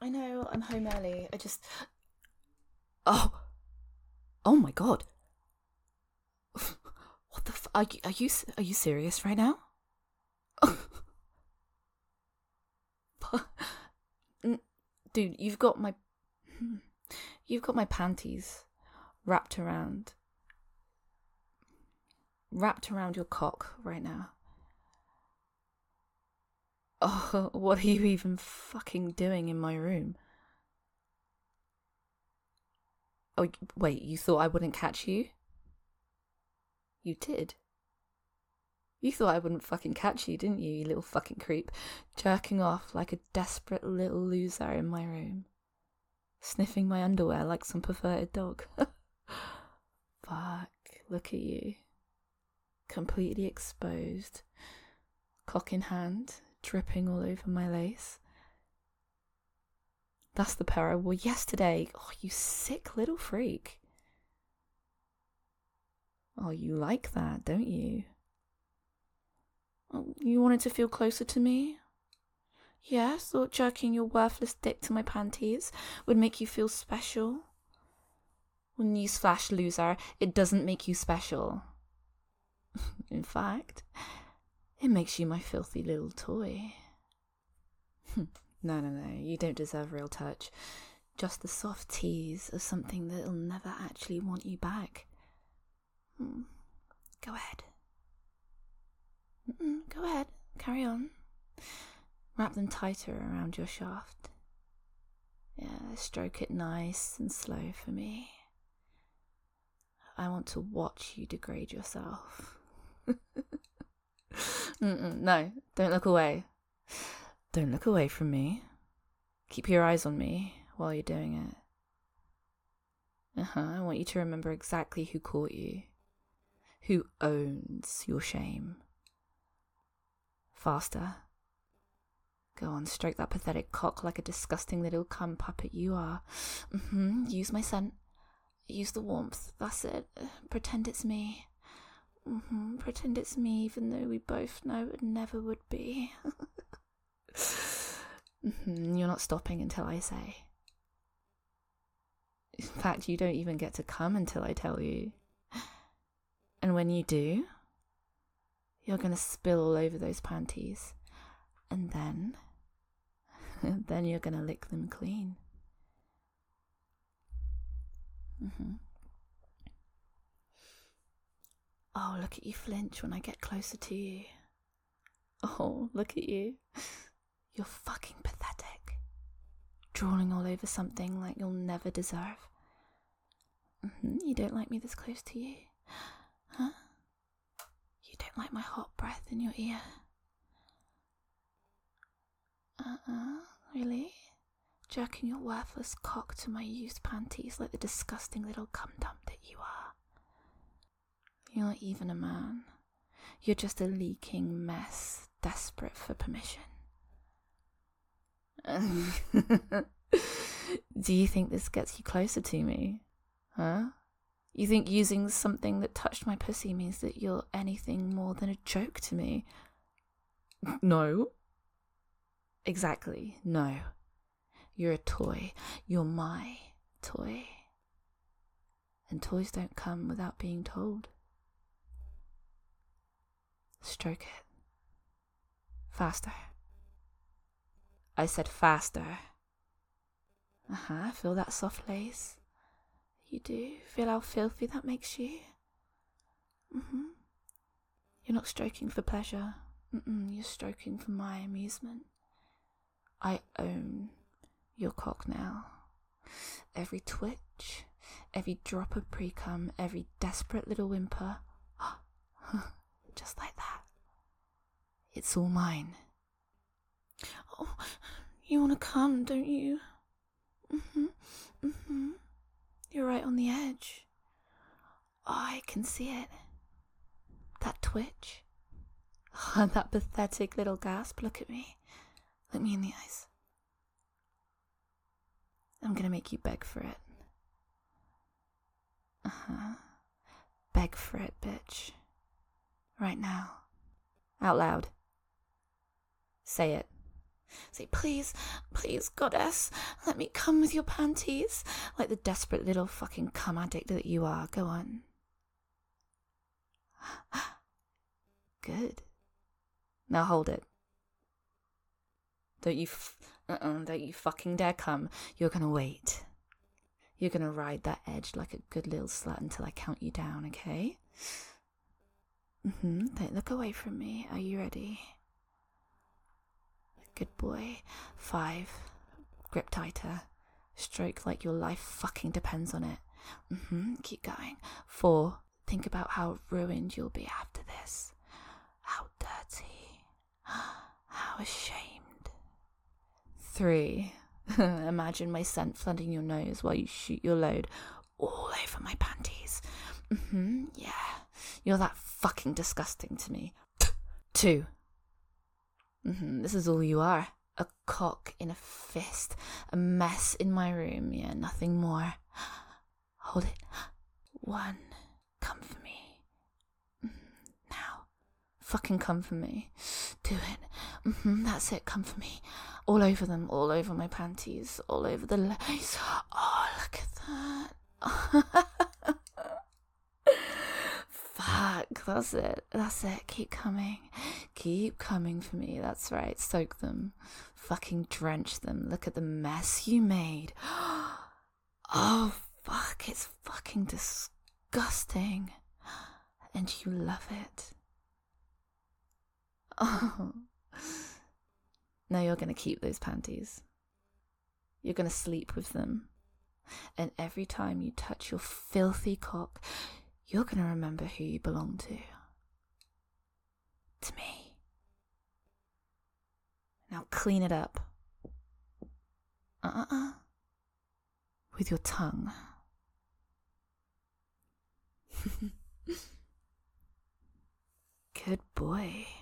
I know, I'm home early. Oh, oh my god. What the are you serious right now? Dude, you've got my panties wrapped around your cock right now. Oh, what are you even fucking doing in my room? Oh, wait, you thought I wouldn't catch you? You did. You thought I wouldn't fucking catch you, didn't you, you little fucking creep? Jerking off like a desperate little loser in my room. Sniffing my underwear like some perverted dog. Fuck, look at you. Completely exposed. Cock in hand, dripping all over my lace. That's the pair I wore yesterday. Oh, you sick little freak. Oh, you like that, don't you? Oh, you wanted to feel closer to me? Yeah, thought jerking your worthless dick to my panties would make you feel special? Well, newsflash, loser, it doesn't make you special. In fact, it makes you my filthy little toy. No, you don't deserve real touch. Just the soft tease of something that'll never actually want you back. Go ahead. Go ahead, carry on. Wrap them tighter around your shaft. Yeah, stroke it nice and slow for me. I want to watch you degrade yourself. No, don't look away. Don't look away from me. Keep your eyes on me while you're doing it. I want you to remember exactly who caught you. Who owns your shame. Faster. Go on, stroke that pathetic cock like a disgusting little cum puppet you are. Use my scent. Use the warmth. That's it. Pretend it's me. Pretend it's me, even though we both know it never would be. You're not stopping until I say. In fact, you don't even get to come until I tell you. And when you do, you're gonna spill all over those panties. And then you're gonna lick them clean. Oh, look at you flinch when I get closer to you. Oh, look at you. You're fucking pathetic. Drooling all over something like you'll never deserve. You don't like me this close to you? Huh? You don't like my hot breath in your ear? Really? Jerking your worthless cock to my used panties like the disgusting little cum dump that you are. You're not even a man. You're just a leaking mess, desperate for permission. Do you think this gets you closer to me? Huh? You think using something that touched my pussy means that you're anything more than a joke to me? No. Exactly, no. You're a toy. You're my toy. And toys don't come without being told. Stroke it. Faster. I said faster. Feel that soft lace? You do? Feel how filthy that makes you? You're not stroking for pleasure. You're stroking for my amusement. I own your cock now. Every twitch, every drop of pre-cum, every desperate little whimper. Just like that. It's all mine. Oh, you want to come, don't you? You're right on the edge. Oh, I can see it. That twitch. That pathetic little gasp. Look at me. Look me in the eyes. I'm gonna make you beg for it. Beg for it, bitch. Right now. Out loud. Say it. Say, please, please, goddess, let me come with your panties. Like the desperate little fucking cum addict that you are. Go on. Good. Now hold it. Don't you fucking dare come. You're gonna wait. You're gonna ride that edge like a good little slut until I count you down, okay? Don't look away from me. Are you ready? Good boy. 5. Grip tighter. Stroke like your life fucking depends on it. Keep going. 4. Think about how ruined you'll be after this. How dirty. How ashamed. 3. Imagine my scent flooding your nose while you shoot your load all over my panties. Yeah. You're that fucking disgusting to me. 2. This is all you are. A cock in a fist. A mess in my room. Yeah, nothing more. Hold it. 1. Come for me. Now. Fucking come for me. Do it. That's it. Come for me. All over them. All over my panties. All over the legs. Oh, look at that. Fuck, that's it. That's it. Keep coming. Keep coming for me. That's right. Soak them. Fucking drench them. Look at the mess you made. Oh, fuck. It's fucking disgusting. And you love it. Oh. Now you're going to keep those panties. You're going to sleep with them. And every time you touch your filthy cock, you're going to remember who you belong to. To me. Now clean it up. With your tongue. Good boy.